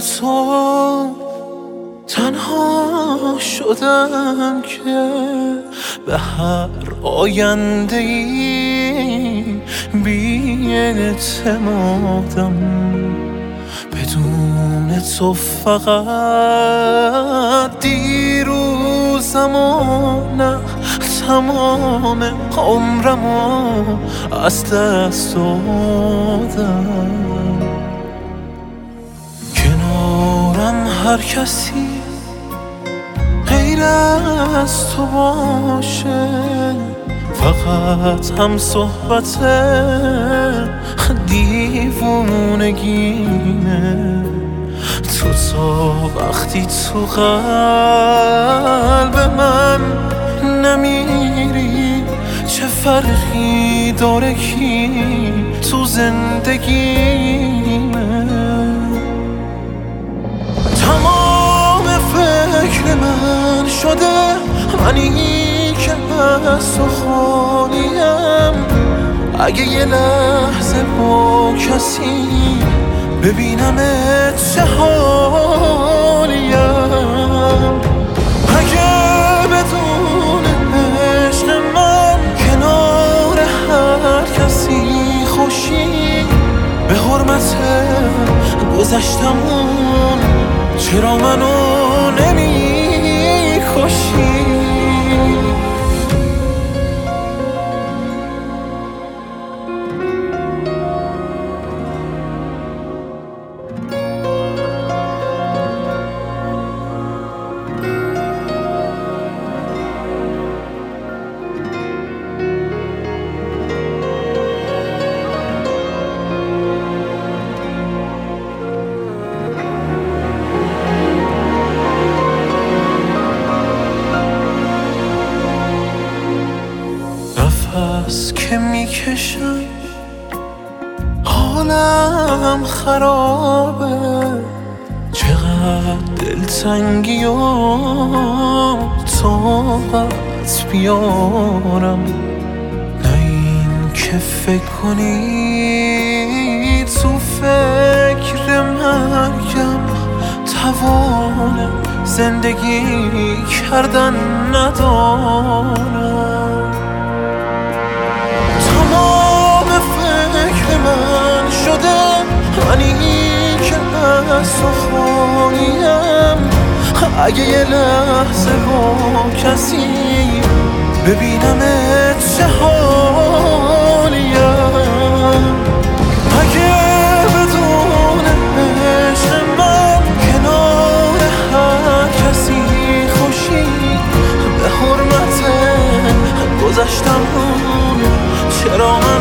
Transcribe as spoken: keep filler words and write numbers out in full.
تو تنها شدم که به هر آینده ای بی اعتمادم. بدون تو فقط دیروزم و نه تمام عمرمو از دست دادم. کنارم هر کسی غیر از تو باشه، فقط هم صحبت دیوونگینه. تو تا وقتی تو قلب من نمیری، چه فرقی داره کی تو زندگیمه؟ تمام فکر من شده منی که از تو خالیم. اگه یه لحظه با کسی ببینمت چه حالیم، اگه بدون عشق من کنار هر کسی خوشی، به حرمت گذشتمون چرا منو نمی کشی؟ نفس که میکشم حالم خرابه، چقدر دلتنگی و طاقت بیارم. نه این که فکر کنی تو فکر مرگم توان زندگی کردن ندارم. تمام فکر من شده منی که از تو خالیم. اگه یه لحظه با کسی ببینمت چه حالیم، اگه بدون عشق من کنار هر کسی خوشی، به حرمت گذشتم چرا